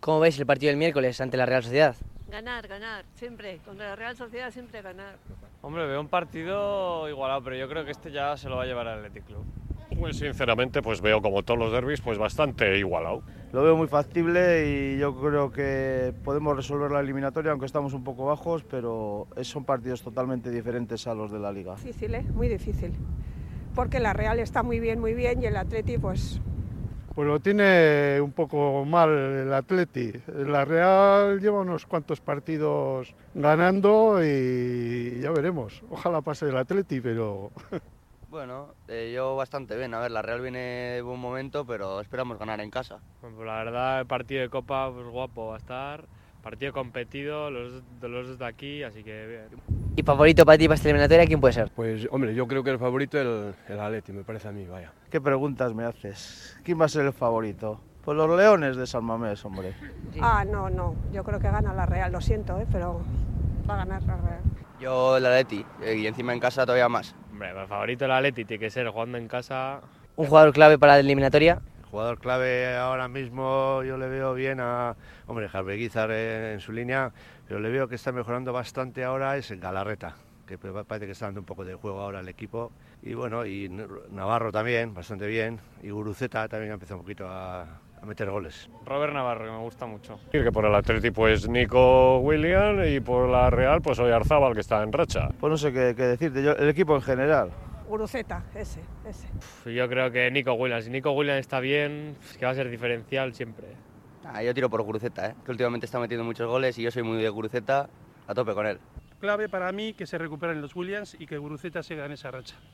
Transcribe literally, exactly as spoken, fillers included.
¿Cómo veis el partido del miércoles ante la Real Sociedad? Ganar, ganar, siempre. Contra la Real Sociedad siempre ganar. Hombre, veo un partido igualado, pero yo creo que este ya se lo va a llevar al Athletic Club. Pues sinceramente, pues veo como todos los derbis, pues bastante igualado. Lo veo muy factible y yo creo que podemos resolver la eliminatoria, aunque estamos un poco bajos, pero son partidos totalmente diferentes a los de la Liga. Difícil, ¿eh? Muy difícil, porque la Real está muy bien, muy bien, y el Atleti, pues... Pues lo tiene un poco mal el Atleti. La Real lleva unos cuantos partidos ganando y ya veremos. Ojalá pase el Atleti, pero... Bueno, eh, yo bastante bien. A ver, la Real viene de buen momento, pero esperamos ganar en casa. Bueno, pues la verdad, el partido de Copa, pues guapo va a estar. Partido competido, los, de los dos de aquí, así que bien. ¿Y favorito para ti para esta eliminatoria quién puede ser? Pues hombre, yo creo que el favorito es el, el Atleti, me parece a mí, vaya. ¿Qué preguntas me haces? ¿Quién va a ser el favorito? Pues los Leones de San Mamés, hombre. Sí. Ah, no, no, yo creo que gana la Real, lo siento, ¿eh? Pero va a ganar la Real. Yo el Atleti, eh, y encima en casa todavía más. Hombre, el favorito del Atleti tiene que ser jugando en casa. ¿Un jugador clave para la eliminatoria? Jugador clave ahora mismo yo le veo bien a, hombre, Jarbeguizar en su línea, pero le veo que está mejorando bastante ahora es en Galarreta, que parece que está dando un poco de juego ahora al equipo, y bueno, y Navarro también, bastante bien, y Guruceta también ha empezado un poquito a, a meter goles. Robert Navarro, que me gusta mucho. Y que por el Atleti pues Nico Williams y por la Real pues Oyarzábal, que está en racha. Pues no sé qué, qué decirte, yo, el equipo en general. Guruceta, ese, ese. Yo creo que Nico Williams. Si Nico Williams está bien, es que va a ser diferencial siempre. Ah, yo tiro por Guruceta, ¿eh? Que últimamente está metiendo muchos goles y yo soy muy de Guruceta, a tope con él. Clave para mí que se recuperen los Williams y que Guruceta siga en esa racha.